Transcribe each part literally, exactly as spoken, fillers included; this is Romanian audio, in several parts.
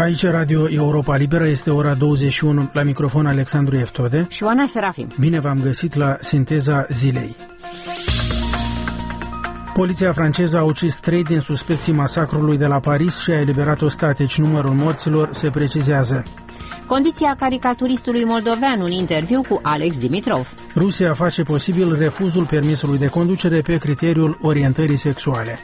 Aici Radio Europa Liberă, este ora douăzeci și unu, la microfon Alexandru Eftode și Oana Serafim. Bine v-am găsit la Sinteza Zilei. Poliția franceză a ucis trei din suspecții masacrului de la Paris și a eliberat ostateci. Numărul morților se precizează. Condiția caricaturistului moldovean, un interviu cu Alex Dimitrov. Rusia face posibil refuzul permisului de conducere pe criteriul orientării sexuale.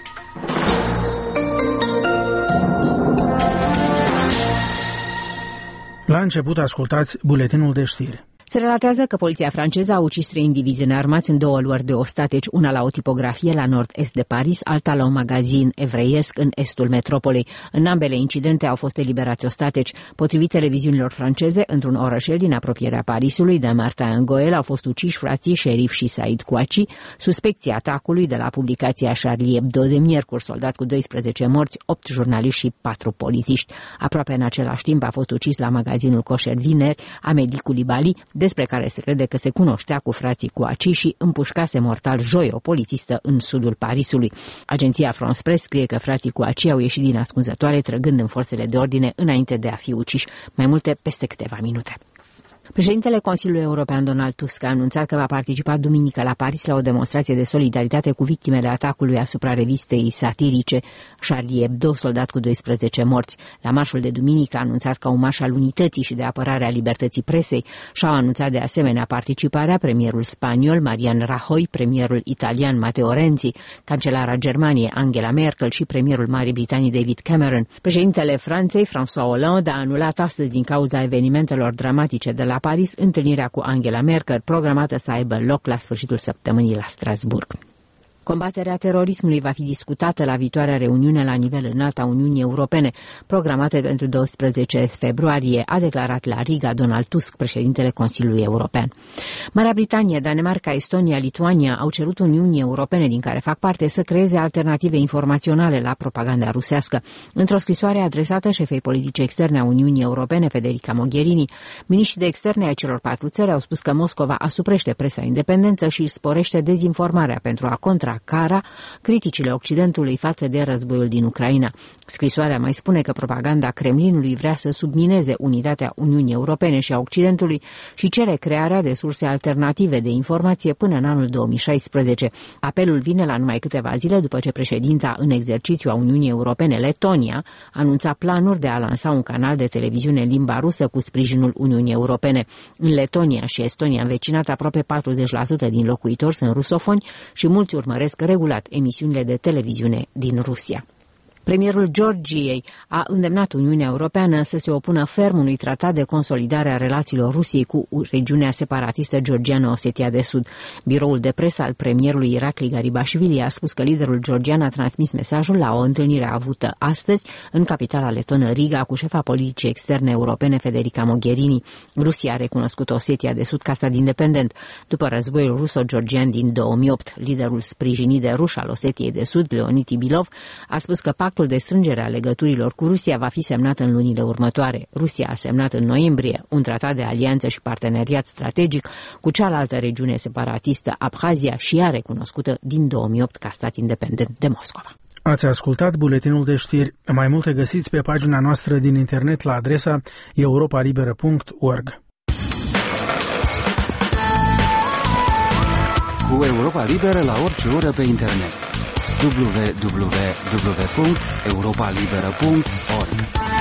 La început ascultați buletinul de știri. Se relatează că poliția franceză a ucis trei indivizi înarmați în două luări de ostateci, una la o tipografie la nord-est de Paris, alta la un magazin evreiesc în estul metropolei. În ambele incidente au fost eliberați ostateci. Potrivit televiziunilor franceze, într-un orășel din apropierea Parisului, de Martin-Goel, au fost uciși frații Sherif și Said Kouachi, suspecții atacului de la publicația Charlie Hebdo de miercuri, soldat cu doisprezece morți, opt jurnaliști și patru polițiști. Aproape în același timp a fost ucis la magazinul Kosher vineri Amedi Koulibaly, despre care se crede că se cunoștea cu frații Kouachi și împușcase mortal joi o polițistă în sudul Parisului. Agenția France Press scrie că frații Kouachi au ieșit din ascunzătoare trăgând în forțele de ordine înainte de a fi uciși. Mai multe peste câteva minute. Președintele Consiliului European Donald Tusk a anunțat că va participa duminică la Paris la o demonstrație de solidaritate cu victimele atacului asupra revistei satirice Charlie Hebdo, soldat cu doisprezece morți. La marșul de duminică a anunțat ca un marș al unității și de apărare a libertății presei și-au anunțat de asemenea participarea premierul spaniol Mariano Rajoy, premierul italian Matteo Renzi, cancelara Germaniei Angela Merkel și premierul Marii Britanii David Cameron. Președintele Franței François Hollande a anulat astăzi din cauza evenimentelor dramatice de la Paris întâlnirea cu Angela Merkel, programată să aibă loc la sfârșitul săptămânii la Strasburg. Combaterea terorismului va fi discutată la viitoarea reuniune la nivel înalt a Uniunii Europene, programată pentru doisprezece februarie, a declarat la Riga Donald Tusk, președintele Consiliului European. Marea Britanie, Danemarca, Estonia, Lituania au cerut Uniunii Europene, din care fac parte, să creeze alternative informaționale la propaganda rusească. Într-o scrisoare adresată șefei politice externe a Uniunii Europene, Federica Mogherini, miniștrii de externe ai celor patru țări au spus că Moscova asuprește presa independență și sporește dezinformarea pentru a contra cara criticile Occidentului față de războiul din Ucraina. Scrisoarea mai spune că propaganda Kremlinului vrea să submineze unitatea Uniunii Europene și a Occidentului și cere crearea de surse alternative de informație până în anul două mii șaisprezece. Apelul vine la numai câteva zile după ce președinta în exercițiu a Uniunii Europene, Letonia, anunța planuri de a lansa un canal de televiziune în limba rusă cu sprijinul Uniunii Europene. În Letonia și Estonia învecinat, aproape patruzeci la sută din locuitori sunt rusofoni și mulți urmăresc regulat emisiunile de televiziune din Rusia. Premierul Georgiei a îndemnat Uniunea Europeană să se opună ferm unui tratat de consolidare a relațiilor Rusiei cu regiunea separatistă georgiană Osetia de Sud. Biroul de presă al premierului Irakli Garibashvili a spus că liderul georgian a transmis mesajul la o întâlnire avută astăzi în capitala letonă Riga cu șefa politicii externe europene Federica Mogherini. Rusia a recunoscut Osetia de Sud ca stat independent. După războiul ruso-georgian din două mii opt, liderul sprijinit de ruși al Osetiei de Sud, Leonid Tibilov, a spus că pactul de strângere a legăturilor cu Rusia va fi semnat în lunile următoare. Rusia a semnat în noiembrie un tratat de alianță și parteneriat strategic cu cealaltă regiune separatistă, Abhazia, și ea recunoscută din două mii opt ca stat independent de Moscova. Ați ascultat buletinul de știri. Mai multe găsiți pe pagina noastră din internet la adresa europa liberă punct org. Cu Europa Liberă la orice oră pe internet. w w w punct europa liberă punct org.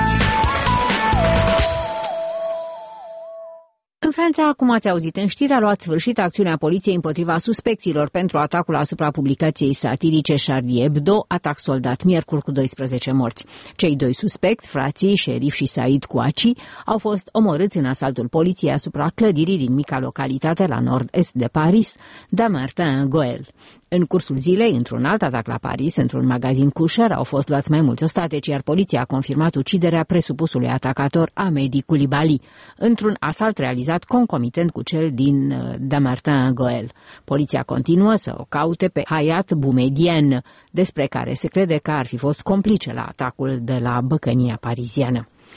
În Franța, cum ați auzit în știri, a luat sfârșit acțiunea poliției împotriva suspecților pentru atacul asupra publicației satirice Charlie Hebdo, atac soldat miercuri cu doisprezece morți. Cei doi suspecți, frații Sherif și Said Kouachi, au fost omorâți în asaltul poliției asupra clădirii din mica localitate la nord-est de Paris, de Martin-Goel. În cursul zilei, într-un alt atac la Paris, într-un magazin Kosher, au fost luați mai mulți ostateci, iar poliția a confirmat uciderea presupusului atacator Amedi Koulibaly, într-un asalt realizat concomitent cu cel din de Martin-Goel. Poliția continuă să o caute pe Hayat Boumediene, despre care se crede că ar fi fost complice la atacul de la băcănia pariziană.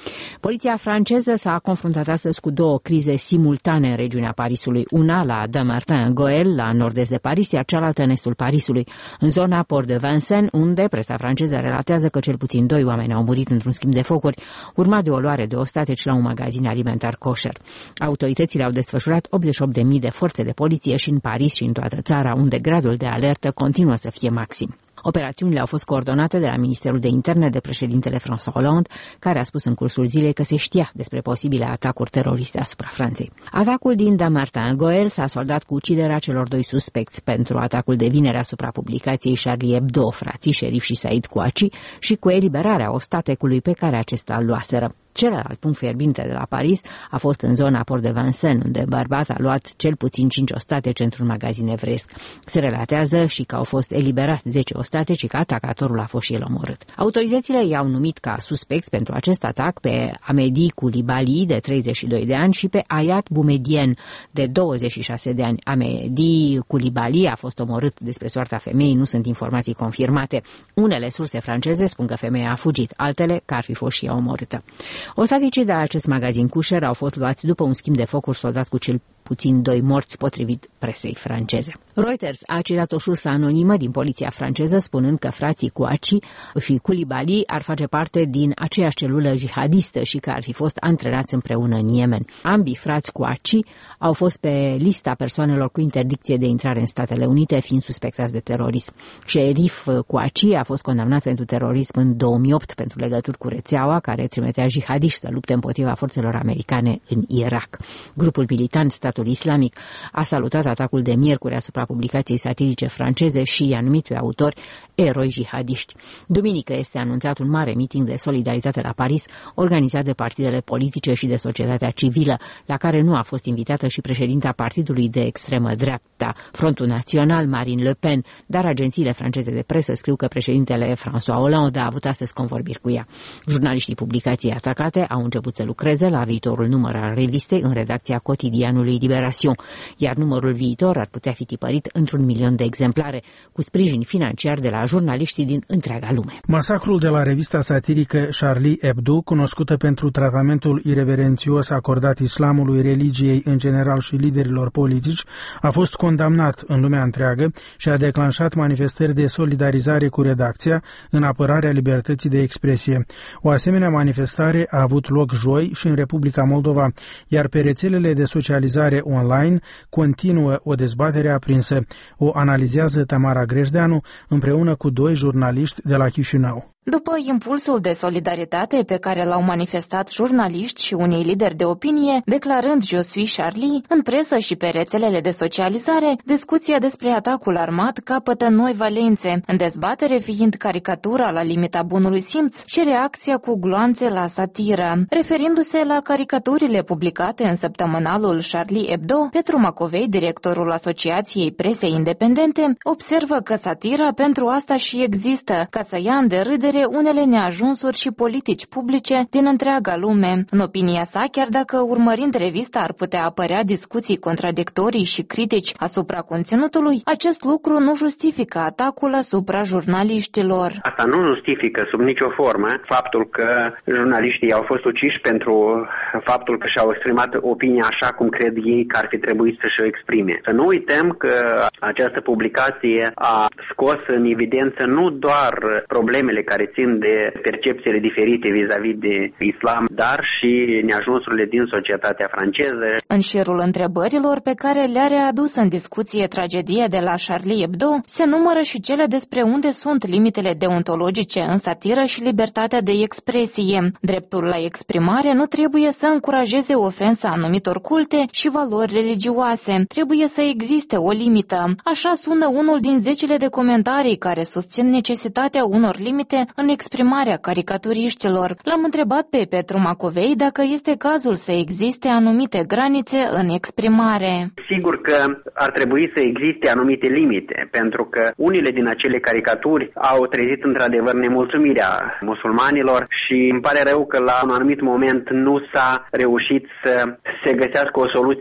Poliția franceză s-a confruntat astăzi cu două crize simultane în regiunea Parisului, una la Dammartin-Goël, la nord-est de Paris, iar cealaltă în estul Parisului, în zona Port de Vincennes, unde presa franceză relatează că cel puțin doi oameni au murit într-un schimb de focuri, urmat de o luare de ostateci la un magazin alimentar kosher. Autoritățile au desfășurat optzeci și opt de mii de forțe de poliție și în Paris și în toată țara, unde gradul de alertă continuă să fie maxim. Operațiunile au fost coordonate de la Ministerul de Interne de președintele François Hollande, care a spus în cursul zilei că se știa despre posibile atacuri teroriste asupra Franței. Atacul din Dammartin-Goël s-a soldat cu uciderea celor doi suspecți pentru atacul de vineri asupra publicației Charlie Hebdo, frații Șerif și Said Kouachi, și cu eliberarea ostatecului pe care acesta îl luaseră. Celălalt punct fierbinte de la Paris a fost în zona Port de Vincennes, unde bărbat a luat cel puțin cinci ostateci într-un magazin evresc. Se relatează și că au fost eliberați zece ostateci și că atacatorul a fost și el omorât. Autoritățile i-au numit ca suspecți pentru acest atac pe Amedi Koulibaly, de treizeci și doi de ani, și pe Ayat Boumediene, de douăzeci și șase de ani. Amedi Koulibaly a fost omorât. Despre soarta femeii nu sunt informații confirmate. Unele surse franceze spun că femeia a fugit, altele că ar fi fost și ea omorâtă. Ostaticii de la acest magazin kosher au fost luați după un schimb de focuri soldat cu cel puțin doi morți, potrivit presei franceze. Reuters a citat o sursă anonimă din poliția franceză spunând că frații Kouachi și Koulibaly ar face parte din aceeași celulă jihadistă și că ar fi fost antrenați împreună în Yemen. Ambii frați Kouachi au fost pe lista persoanelor cu interdicție de intrare în Statele Unite, fiind suspectați de terorism. Șerif Kouachi a fost condamnat pentru terorism în două mii opt pentru legături cu rețeaua care trimitea jihadiști să lupte împotriva forțelor americane în Irak. Grupul militant Statul Islamic a salutat atacul de miercuri asupra publicației satirice franceze și i-a numit pe autori eroi jihadiști. Duminică este anunțat un mare meeting de solidaritate la Paris, organizat de partidele politice și de societatea civilă, la care nu a fost invitată și președinta partidului de extremă dreapta, Frontul Național, Marine Le Pen, dar agențiile franceze de presă scriu că președintele François Hollande a avut astăzi convorbiri cu ea. Jurnaliștii publicației atacate au început să lucreze la viitorul număr al revistei în redacția cotidianului Libération, iar numărul viitor ar putea fi tipărit într-un milion de exemplare, cu sprijin financiar de la jurnaliștii din întreaga lume. Masacrul de la revista satirică Charlie Hebdo, cunoscută pentru tratamentul ireverențios acordat islamului, religiei în general și liderilor politici, a fost condamnat în lumea întreagă și a declanșat manifestări de solidarizare cu redacția în apărarea libertății de expresie. O asemenea manifestare a avut loc joi și în Republica Moldova, iar pe rețelele de socializare online continuă o dezbatere aprinsă. O analizează Tamara Grejdeanu împreună cu doi jurnaliști de la Chișinău. După impulsul de solidaritate pe care l-au manifestat jurnaliști și unii lideri de opinie, declarând Je suis Charlie, în presă și pe rețelele de socializare, discuția despre atacul armat capătă noi valențe, în dezbatere fiind caricatura la limita bunului simț și reacția cu gloanțe la satiră. Referindu-se la caricaturile publicate în săptămânalul Charlie Hebdo, Petru Macovei, directorul Asociației Presei Independente, observă că satira pentru asta și există, ca să ia în derâdere unele neajunsuri și politici publice din întreaga lume. În opinia sa, chiar dacă urmărind revista ar putea apărea discuții contradictorii și critici asupra conținutului, acest lucru nu justifică atacul asupra jurnaliștilor. Asta nu justifică sub nicio formă faptul că jurnaliștii au fost uciși pentru faptul că și-au exprimat opinia așa cum cred ei că ar fi trebuit să-și o exprime. Să nu uităm că această publicație a scos în evidență nu doar problemele care țin de percepțiile diferite vis-a-vis de islam, dar și neajunsurile din societatea franceză. În șirul întrebărilor pe care le-a readus în discuție tragedia de la Charlie Hebdo, se numără și cele despre unde sunt limitele deontologice în satiră și libertatea de expresie. Dreptul la exprimare nu trebuie să încurajeze ofensa anumitor culte și valori religioase. Trebuie să existe o limită. Așa sună unul din zecile de comentarii care susțin necesitatea unor limite în exprimarea caricaturiștilor. L-am întrebat pe Petru Macovei dacă este cazul să existe anumite granițe în exprimare. Sigur că ar trebui să existe anumite limite, pentru că unele din acele caricaturi au trezit într-adevăr nemulțumirea musulmanilor și îmi pare rău că la un anumit moment nu s-a reușit să se găsească o soluție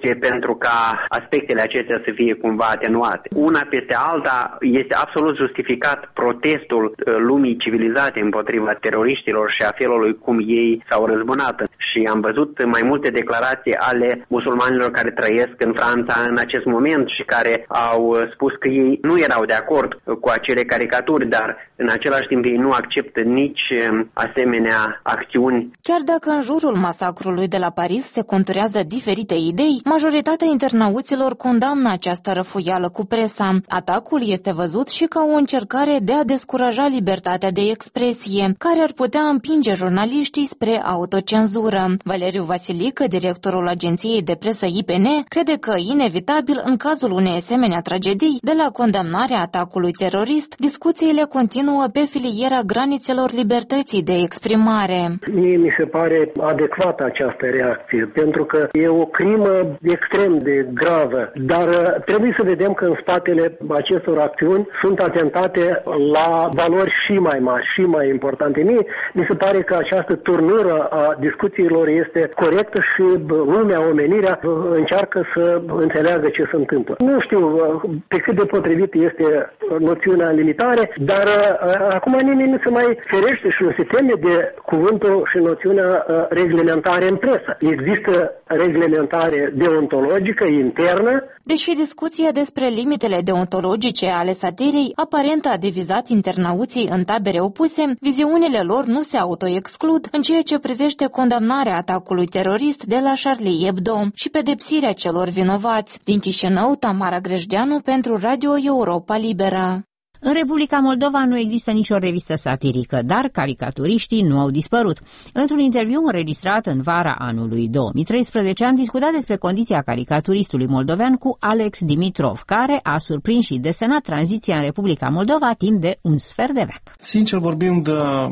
toate pentru ca aspectele acestea să fie cumva atenuate. Una peste alta este absolut justificat protestul lumii civilizate împotriva teroriștilor și a felului cum ei s-au răzbunat. Și am văzut mai multe declarații ale musulmanilor care trăiesc în Franța în acest moment și care au spus că ei nu erau de acord cu acele caricaturi, dar în același timp ei nu acceptă nici asemenea acțiuni. Chiar dacă în jurul masacrului de la Paris se conturează diferite idei, majoritatea internauților condamnă această răfuială cu presa. Atacul este văzut și ca o încercare de a descuraja libertatea de expresie, care ar putea împinge jurnaliștii spre autocenzură. Valeriu Vasilică, directorul agenției de presă I P N, crede că, inevitabil, în cazul unei asemenea tragedii, de la condamnarea atacului terorist, discuțiile continuă pe filiera granițelor libertății de exprimare. Mie mi se pare adecvată această reacție, pentru că e o crimă extrem de gravă, dar trebuie să vedem că în spatele acestor acțiuni sunt atentate la valori și mai mari, și mai importante. Mie mi se pare că această turnură a discuțiilor este corectă și lumea, omenirea încearcă să înțeleagă ce se întâmplă. Nu știu pe cât de potrivit este noțiunea limitare, dar acum nimeni nu se mai ferește și nu se teme de cuvântul și noțiunea reglementare în presă. Există reglementare deontologică internă. Deși discuția despre limitele deontologice ale satirei aparent a divizat internauții în tabere opuse, viziunile lor nu se autoexclud în ceea ce privește condamnarea atacului terorist de la Charlie Hebdo și pedepsirea celor vinovați. Din Chișinău, Tamara Grejdeanu pentru Radio Europa Liberă. În Republica Moldova nu există nicio revistă satirică, dar caricaturiștii nu au dispărut. Într-un interviu înregistrat în vara anului două mii treisprezece, am discutat despre condiția caricaturistului moldovean cu Alex Dimitrov, care a surprins și desenat tranziția în Republica Moldova timp de un sfert de veac. Sincer vorbind,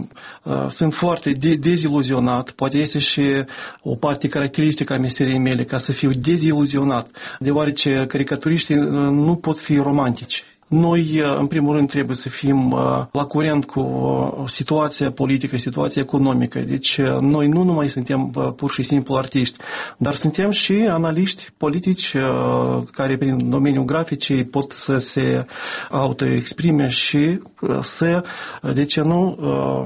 uh, sunt foarte de- deziluzionat, poate este și o parte caracteristică a meseriei mele, ca să fiu deziluzionat, deoarece caricaturiștii uh, nu pot fi romantici. Noi, în primul rând, trebuie să fim la curent cu situația politică, situația economică. Deci, noi nu numai suntem pur și simplu artiști, dar suntem și analiști politici care, prin domeniul graficii, pot să se autoexprime și să, de ce nu,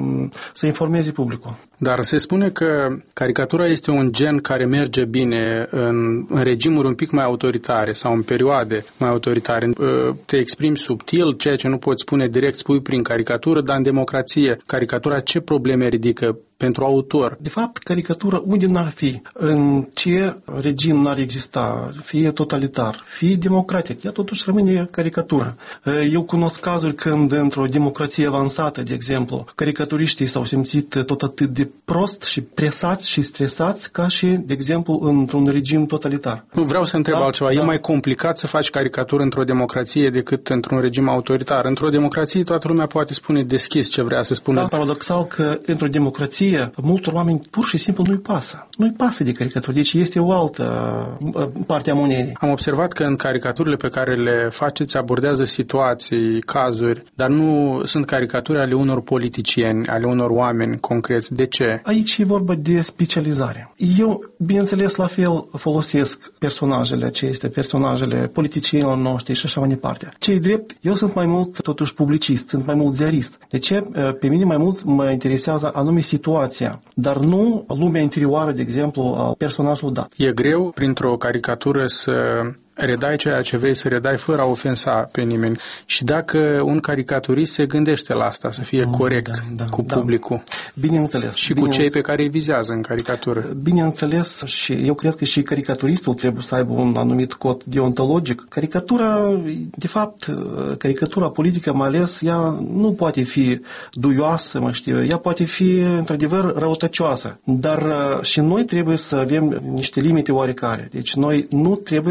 să informeze publicul. Dar se spune că caricatura este un gen care merge bine în, în regimuri un pic mai autoritare sau în perioade mai autoritare. Te exprimi subtil, ceea ce nu poți spune direct, spui prin caricatură, dar în democrație, caricatura ce probleme ridică pentru autor? De fapt, caricatura unde n-ar fi, în ce regim n-ar exista, fie totalitar, fie democratic, ea totuși rămâne caricatură. Eu cunosc cazuri când într-o democrație avansată, de exemplu, caricaturiștii s-au simțit tot atât de prost și presați și stresați ca și, de exemplu, într-un regim totalitar. Vreau să întreb da? altceva. Da. E mai complicat să faci caricatură într-o democrație decât într-un regim autoritar. Într-o democrație toată lumea poate spune deschis ce vrea să spună. Da, paradoxal că într-o democrație multor oameni pur și simplu nu-i pasă. Nu-i pasă de caricaturi, deci este o altă parte a monedei. Am observat că în caricaturile pe care le faceți abordează situații, cazuri, dar nu sunt caricaturi ale unor politicieni, ale unor oameni concreți. De ce? Aici e vorba de specializare. Eu, bineînțeles, la fel folosesc personajele acestea, personajele politicienilor noștri și așa mai departe. Ce-i drept, eu sunt mai mult totuși publicist, sunt mai mult ziarist. De ce? Pe mine mai mult mă interesează anume situația, dar nu lumea interioară, de exemplu, a personajului dat. E greu printr-o caricatură să redai ceea ce vrei să redai fără a ofensa pe nimeni. Și dacă un caricaturist se gândește la asta, să fie corect da, da, cu da. publicul. Bineînțeles. Și bine cu cei pe care îi vizează în caricatură. Bineînțeles, și eu cred că și caricaturistul trebuie să aibă un anumit cod deontologic. Caricatura, de fapt, caricatura politică mai ales, ea nu poate fi duioasă, mă știu, ea poate fi, într-adevăr, răutăcioasă. Dar și noi trebuie să avem niște limite oarecare. Deci noi nu trebuie să trecem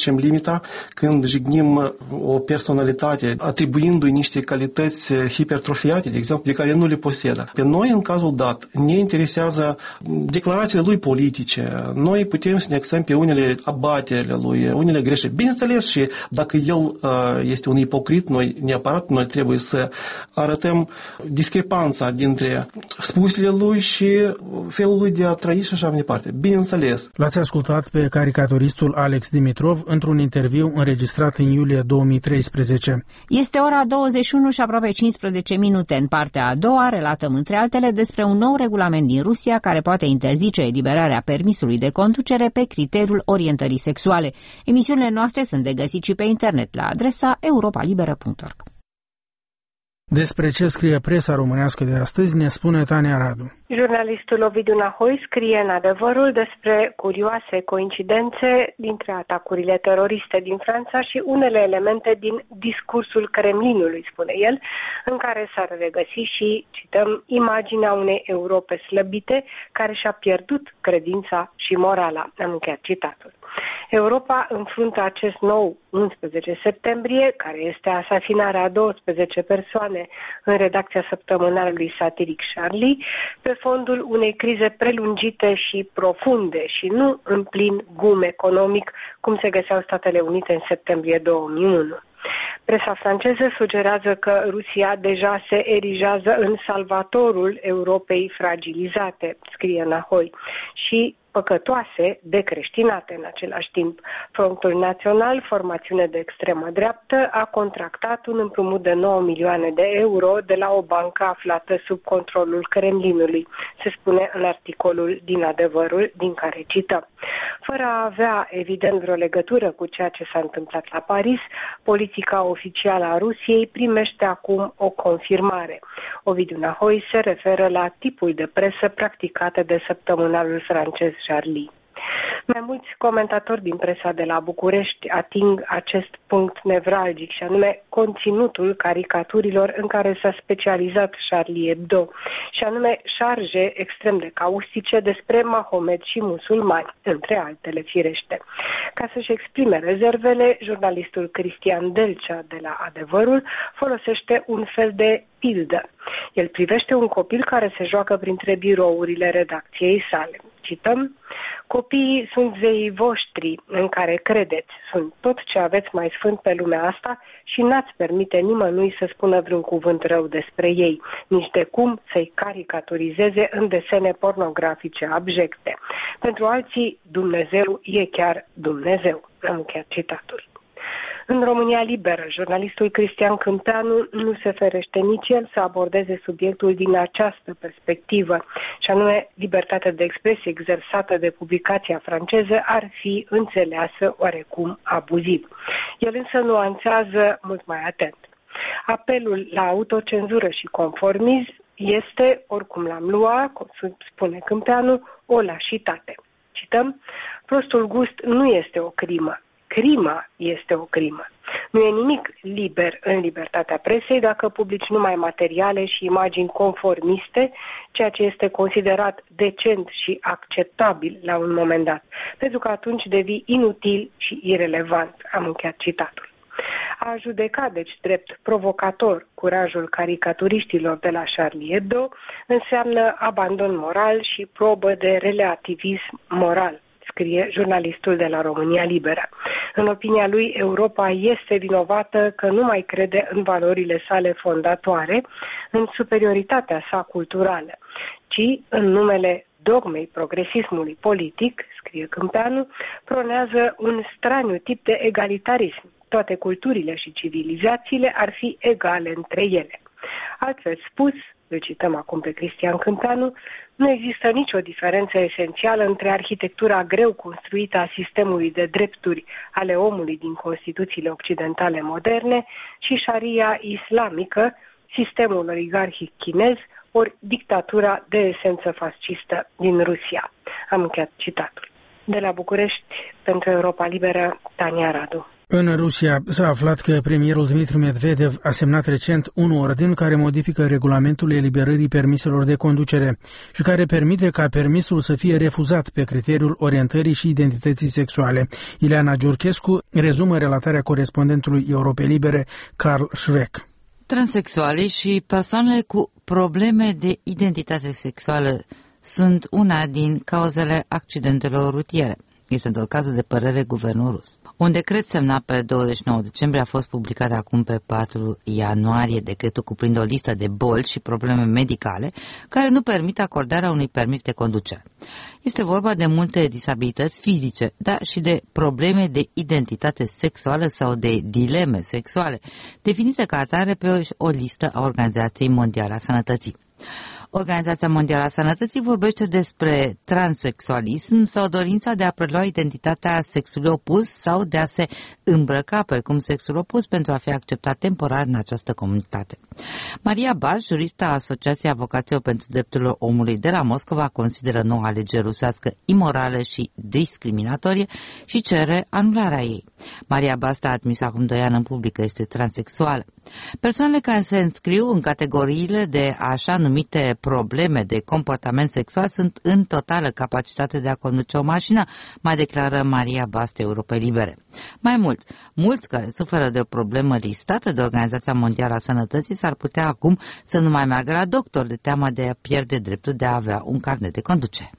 depășim limita când jignim o personalitate, atribuindu-i niște calități hipertrofiate, de exemplu, de care nu le posedă. Pe noi, în cazul dat, ne interesează declarațiile lui politice. Noi putem să ne axăm pe unele abaterile lui, unele greșeli. Bineînțeles, și dacă el este un ipocrit, noi neapărat noi trebuie să arătăm discrepanța dintre spusele lui și felul lui de a trăi și așa mai departe. Bineînțeles. L-ați ascultat pe caricaturistul Alex Dimitrov într-un interviu înregistrat în iulie două mii treisprezece. Este ora douăzeci și unu și aproape cincisprezece minute. În partea a doua relatăm între altele despre un nou regulament din Rusia care poate interzice eliberarea permisului de conducere pe criteriul orientării sexuale. Emisiunile noastre sunt de găsit și pe internet la adresa europa liberă punct org. Despre ce scrie presa românească de astăzi ne spune Tania Radu. Jurnalistul Ovidiu Nahoi scrie în Adevărul despre curioase coincidențe dintre atacurile teroriste din Franța și unele elemente din discursul Kremlinului, spune el, în care s-ar regăsi și, cităm, imaginea unei Europe slăbite care și-a pierdut credința și morala. Am încheiat citatul. Europa înfruntă acest nou unsprezece septembrie, care este asasinarea a douăsprezece persoane în redacția săptămânalului satiric Charlie, pe fondul unei crize prelungite și profunde și nu în plin gum economic, cum se găseau Statele Unite în septembrie două mii unu. Presa franceză sugerează că Rusia deja se erigează în salvatorul Europei fragilizate, scrie Nahoi, și păcătoase, decreștinate în același timp. Frontul Național, formațiune de extremă dreaptă, a contractat un împrumut de nouă milioane de euro de la o bancă aflată sub controlul Kremlinului, se spune în articolul din Adevărul, din care cităm. Fără a avea, evident, vreo legătură cu ceea ce s-a întâmplat la Paris, politica oficială a Rusiei primește acum o confirmare. Ovidiu Nahoi se referă la tipul de presă practicată de săptămânalul francez Charlie. Mai mulți comentatori din presa de la București ating acest punct nevralgic, și anume conținutul caricaturilor în care s-a specializat Charlie Hebdo, și anume șarje extrem de caustice despre Mahomet și musulmani, între altele firește. Ca să-și exprime rezervele, jurnalistul Cristian Delcea de la Adevărul folosește un fel de pildă. El privește un copil care se joacă printre birourile redacției sale. Cităm: copiii sunt zeii voștri în care credeți, sunt tot ce aveți mai sfânt pe lumea asta și n-ați permite nimănui să spună vreun cuvânt rău despre ei, nici de cum să-i caricaturizeze în desene pornografice abjecte. Pentru alții, Dumnezeu e chiar Dumnezeu. Am încheiat citatul. În România Liberă, jurnalistul Cristian Câmpeanu nu se ferește nici el să abordeze subiectul din această perspectivă, și anume libertatea de expresie exersată de publicația franceză ar fi înțeleasă oarecum abuziv. El însă nuanțează mult mai atent. Apelul la autocenzură și conformism este, oricum l-am luat, spune Câmpeanu, o lașitate. Cităm: prostul gust nu este o crimă. Crima este o crimă. Nu e nimic liber în libertatea presei dacă publici numai materiale și imagini conformiste, ceea ce este considerat decent și acceptabil la un moment dat, pentru că atunci devii inutil și irelevant. Am încheiat citatul. A judeca, deci, drept provocator curajul caricaturiștilor de la Charlie Hebdo înseamnă abandon moral și probă de relativism moral, scrie jurnalistul de la România Liberă. În opinia lui, Europa este vinovată că nu mai crede în valorile sale fondatoare, în superioritatea sa culturală, ci în numele dogmei progresismului politic, scrie Câmpeanu, pronează un straniu tip de egalitarism. Toate culturile și civilizațiile ar fi egale între ele. Altfel spus, îl cităm acum pe Cristian Câmpeanu, nu există nicio diferență esențială între arhitectura greu construită a sistemului de drepturi ale omului din Constituțiile occidentale moderne și șaria islamică, sistemul oligarhic chinez, ori dictatura de esență fascistă din Rusia. Am încheiat citatul. De la București, pentru Europa Liberă, Tania Radu. În Rusia s-a aflat că premierul Dmitri Medvedev a semnat recent un ordin care modifică regulamentul eliberării permiselor de conducere și care permite ca permisul să fie refuzat pe criteriul orientării și identității sexuale. Ileana Giurchescu rezumă relatarea corespondentului Europei Libere, Carl Schreck. Transexualii și persoanele cu probleme de identitate sexuală sunt una din cauzele accidentelor rutiere. Este într-o cazul de părere guvernul rus. Un decret semnat pe douăzeci și nouă decembrie a fost publicat acum pe patru ianuarie. Decretul cuprinde o listă de boli și probleme medicale care nu permit acordarea unui permis de conducere. Este vorba de multe disabilități fizice, dar și de probleme de identitate sexuală sau de dileme sexuale, definite ca atare pe o listă a Organizației Mondiale a Sănătății. Organizația Mondială a Sănătății vorbește despre transexualism sau dorința de a prelua identitatea sexului opus sau de a se îmbrăca precum sexul opus pentru a fi acceptat temporar în această comunitate. Maria Bas, juristă a Asociației Avocaților pentru Drepturile Omului de la Moscova, consideră noua lege rusească imorală și discriminatorie și cere anularea ei. Maria Bas a admis acum doi ani în public că este transexuală. Persoanele care se înscriu în categoriile de așa numite probleme de comportament sexual sunt în totală capacitate de a conduce o mașină, mai declară Maria Baste Europei Libere. Mai mult, mulți care suferă de o problemă listată de Organizația Mondială a Sănătății s-ar putea acum să nu mai meargă la doctor de teamă de a pierde dreptul de a avea un carnet de conducere.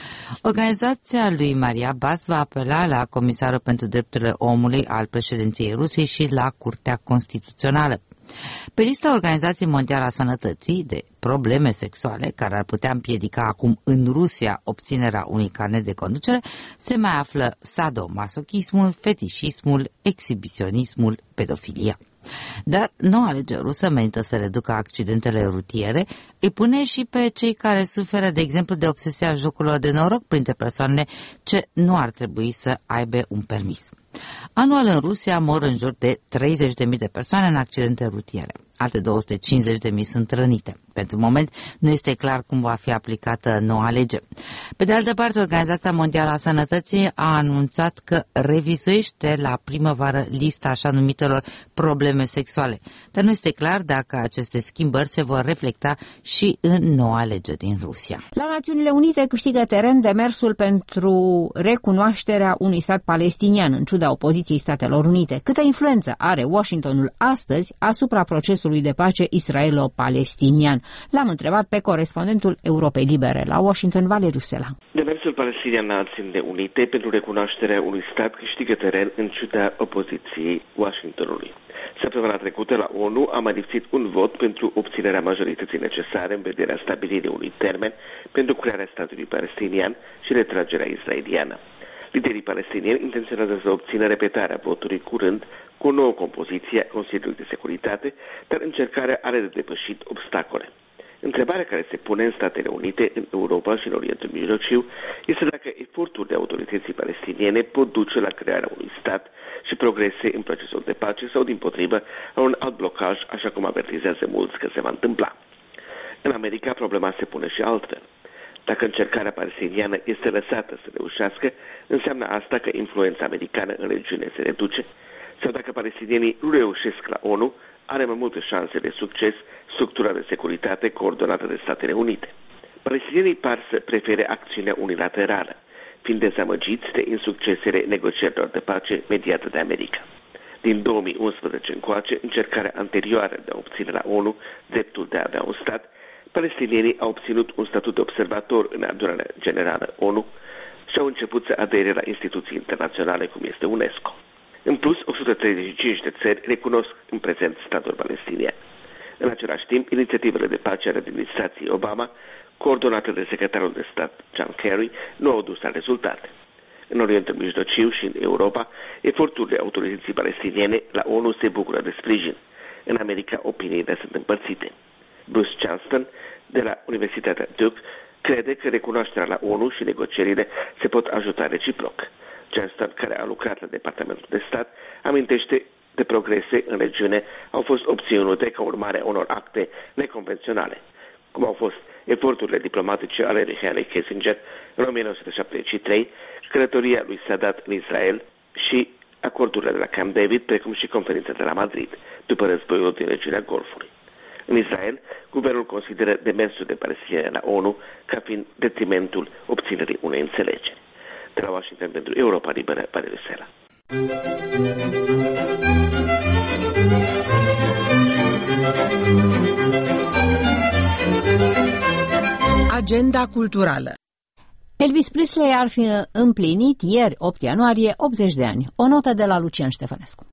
Organizația lui Maria Bas va apela la Comisarul pentru Drepturile Omului al președinției Rusiei și la Curtea Constituțională. Pe lista Organizației Mondiale a Sănătății de probleme sexuale care ar putea împiedica acum în Rusia obținerea unui carnet de conducere se mai află sadomasochismul, fetișismul, exhibiționismul, pedofilia. Dar noua lege rusă merită să reducă accidentele rutiere, îi pune și pe cei care suferă, de exemplu, de obsesia jocurilor de noroc printre persoanele ce nu ar trebui să aibă un permis. Anual în Rusia mor în jur de treizeci de mii de persoane în accidente rutiere. Alte două sute cincizeci de mii sunt rănite. Pentru moment nu este clar cum va fi aplicată noua lege. Pe de altă parte, Organizația Mondială a Sănătății a anunțat că revizuiește la primăvară lista așa numitelor probleme sexuale. Dar nu este clar dacă aceste schimbări se vor reflecta și în noua lege din Rusia. La Națiunile Unite câștigă teren demersul pentru recunoașterea unui stat palestinian, în ciuda opoziției Statelor Unite. Câtă influență are Washingtonul astăzi asupra procesului de pace israelo-palestinian? L-am întrebat pe corespondentul Europei Libere la Washington, Valeriu Sela. Demersul palestinian la Națiunile Unite pentru recunoașterea unui stat câștigă teren în ciuda opoziției Washingtonului. Săptămâna trecută la ONU a mai lipsit un vot pentru obținerea majorității necesare în vederea stabilirii unui termen pentru crearea statului palestinian și retragerea israeliană. Liderii palestinieni intenționează să obțină repetarea votului curând cu o nouă compoziție a Consiliului de Securitate, dar încercarea are de depășit obstacole. Întrebarea care se pune în Statele Unite, în Europa și în Orientul Mijlociu este dacă eforturile autorității palestiniene pot duce la crearea unui stat și progrese în procesul de pace sau, dimpotrivă, la un alt blocaj, așa cum avertizează mulți că se va întâmpla. În America problema se pune și altfel. Dacă încercarea palestiniană este lăsată să reușească, înseamnă asta că influența americană în regiune se reduce, sau dacă palestinienii nu reușesc la ONU, are mai multe șanse de succes structura de securitate coordonată de Statele Unite. Palestinienii par să prefere acțiunea unilaterală, fiind dezamăgiți de insuccesele negocierilor de pace mediate de America. Din două mii unsprezece încoace, încercarea anterioară de a obține la ONU dreptul de a avea un stat, palestinienii au obținut un statut de observator în adunarea generală ONU și au început să adere la instituții internaționale cum este UNESCO. În plus, o sută treizeci și cinci de țări recunosc în prezent statul palestinian. În același timp, inițiativele de pace ale administrației Obama, coordonate de secretarul de stat John Kerry, nu au dus la rezultate. În Orientul Mijlociu și în Europa, eforturile autorității palestiniene la ONU se bucură de sprijin. În America, opiniile sunt împărțite. Bruce Johnston, de la Universitatea Duke, crede că recunoașterea la ONU și negocierile se pot ajuta reciproc. Johnston, care a lucrat la Departamentul de Stat, amintește de progrese în regiune au fost obținute ca urmare a unor acte neconvenționale, cum au fost eforturile diplomatice ale lui Henry Kissinger în o mie nouă sute șaptezeci și trei, călătoria lui Sadat în Israel și acordurile de la Camp David, precum și conferința de la Madrid, după războiul din regiunea Golfului. În Israel, guvernul consideră demersul de palestinieni la ONU ca fiind detrimentul obținerii unei înțelegeri. De la Washington pentru Europa Liberă, Valeriu Sela. Agenda culturală. Elvis Presley ar fi împlinit ieri, opt ianuarie, optzeci de ani. O notă de la Lucian Ștefănescu.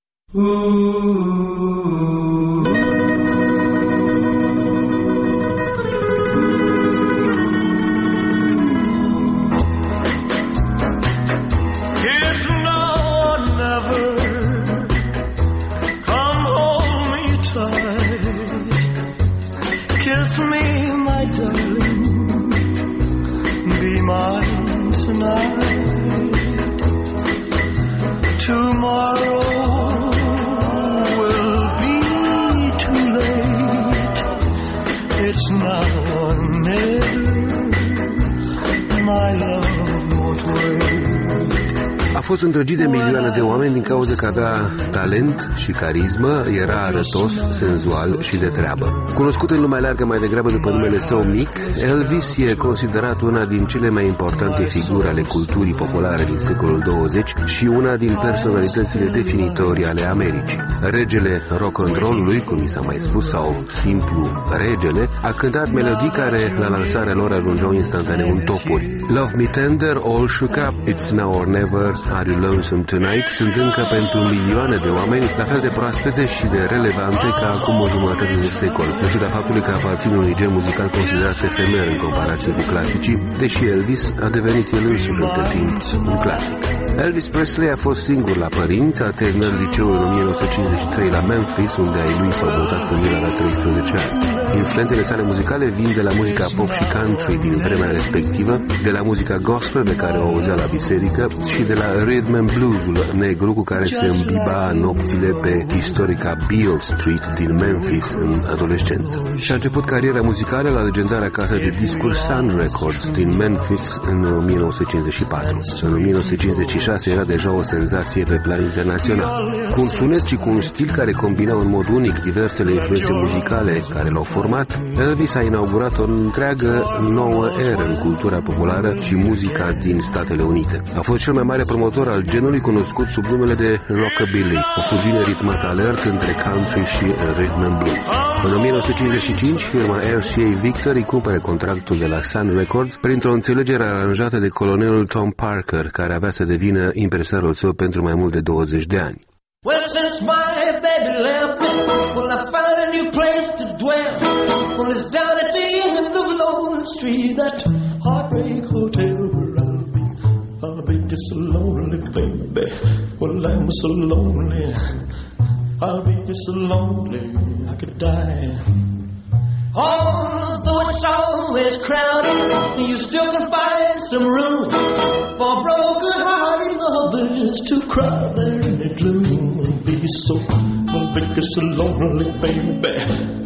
A fost îndrăgit de milioane de oameni din cauza că avea talent și carismă, era arătos, senzual și de treabă. Cunoscut în lumea largă mai degrabă după numele său mic, Elvis e considerat una din cele mai importante figuri ale culturii populare din secolul douăzeci și una din personalitățile definitorii ale Americii. Regele rock and roll-ului, cum mi s-a mai spus, sau simplu regele, a cântat melodii care la lansarea lor ajungeau instantaneu în topuri. Love Me Tender, All Shook Up, It's Now or Never, Are You Lonesome Tonight sunt încă pentru milioane de oameni la fel de proaspete și de relevante ca acum o jumătate de secol, în ciuda faptului că aparțin unui gen muzical considerat efemer în comparație cu clasicii, deși Elvis a devenit el însuși între timp un clasic. Elvis Presley a fost singur la părinți, a terminat liceul în o mie nouă sute cincizeci și trei la Memphis, unde ai lui s-au mutat când el avea treisprezece ani. Influențele sale muzicale vin de la muzica pop și country din vremea respectivă, de la muzica gospel pe care o auzea la biserică și de la rhythm and blues-ul negru cu care se îmbiba nopțile pe istorica Beale Street din Memphis în adolescență. Și a început cariera muzicală la legendarea casă de discuri Sun Records din Memphis în o mie nouă sute cincizeci și patru. În o mie nouă sute cincizeci și șase era deja o senzație pe plan internațional. Cu un sunet și cu un stil care combinau în mod unic diversele influențe muzicale care l-au format, Elvis a inaugurat o întreagă nouă eră în cultura populară și muzica din Statele Unite. A fost cel mai mare promotor al genului cunoscut sub numele de rockabilly, o fuziune ritmată alert între country și rhythm and blues. În o mie nouă sute cincizeci și cinci, firma R C A Victor îi cumpere contractul de la Sun Records printr-o înțelegere aranjată de colonelul Tom Parker, care avea să devină impresarul său pentru mai mult de douăzeci de ani. Well, since my baby left me, well, I found a new place to dwell. Well, it's down at the end of Lonely Street, that heartbreak hotel where I'll be. I'll be just so lonely, baby. Well, I'm so lonely. I'll be just so lonely, I could die. Although it's always crowded, you still can find some room for broken-hearted lovers to cry there in the gloom. Be so, be so lonely, baby.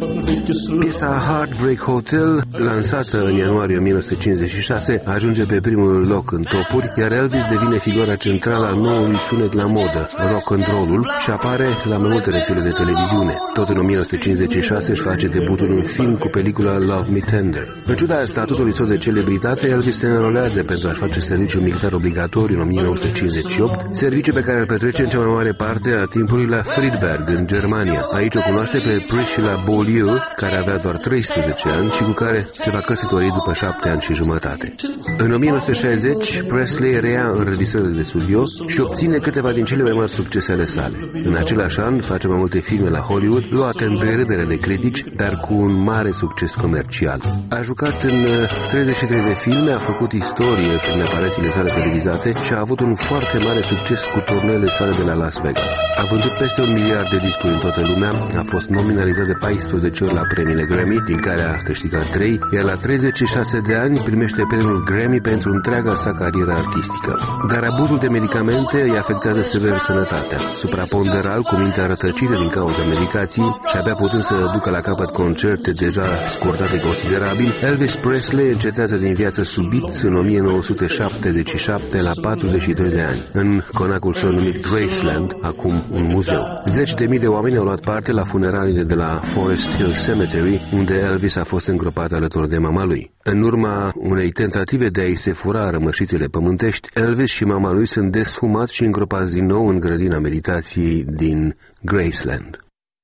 Piesa Heartbreak Hotel, lansată în ianuarie o mie nouă sute cincizeci și șase, ajunge pe primul loc în topuri, iar Elvis devine figura centrală a noului sunet la modă, rock and roll-ul, și apare la mai multe rețele de televiziune. Tot în o mie nouă sute cincizeci și șase își face debutul în film cu pelicula Love Me Tender. În ciuda statutului său de celebritate, Elvis se înrolează pentru a-și face serviciul militar obligatoriu în o mie nouă sute cincizeci și opt, serviciu pe care îl petrece în cea mai mare parte a timpului la Friedberg, în Germania. Aici o cunoaște pe Priscilla Beaulieu, care avea doar treisprezece ani și cu care se va căsători după șapte ani și jumătate. În o mie nouă sute șaizeci, Presley reia înregistrările de studio și obține câteva din cele mai mari succese ale sale. În același an face mai multe filme la Hollywood, luate în derâdere de critici, dar cu un mare succes comercial. A jucat în treizeci și trei de filme, a făcut istorie prin aparițiile sale televizate și a avut un foarte mare succes cu turneele sale de la Las Vegas. Având vândut peste un miliard de discuri în toată lumea, a fost nominalizat de paisprezece ori la premiile Grammy, din care a câștigat trei, iar la treizeci și șase de ani primește premiul Grammy pentru întreaga sa carieră artistică. Dar abuzul de medicamente îi afectează sever sănătatea. Supraponderal, cu mintea rătăcită din cauza medicației și abia putând să ducă la capăt concerte deja scurtate considerabil, Elvis Presley încetează din viață subit în o mie nouă sute șaptezeci și șapte la patruzeci și doi de ani, în conacul său numit Graceland, acum un muzeu. Zeci de mii de oameni au luat parte la funeraliile de la Forest Hill Cemetery, unde Elvis a fost îngropat alături de mama lui. În urma unei tentative de a-i se fura rămășițele pământești, Elvis și mama lui sunt deshumați și îngropați din nou în grădina meditației din Graceland.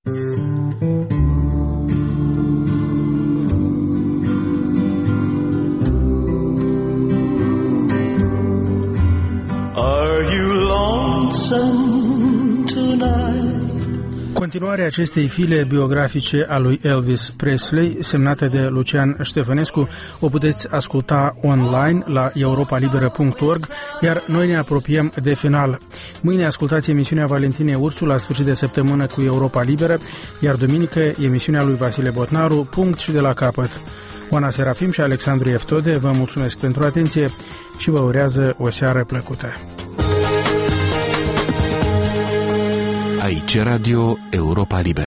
Are you lonesome tonight? Continuarea acestei file biografice a lui Elvis Presley, semnată de Lucian Ștefănescu, o puteți asculta online la europa liberă punct org, iar noi ne apropiem de final. Mâine ascultați emisiunea Valentinei Ursu la sfârșit de săptămână cu Europa Liberă, iar duminică emisiunea lui Vasile Botnaru, punct și de la capăt. Oana Serafim și Alexandru Eftode vă mulțumesc pentru atenție și vă urează o seară plăcută. Aici Radio Europa Liberă.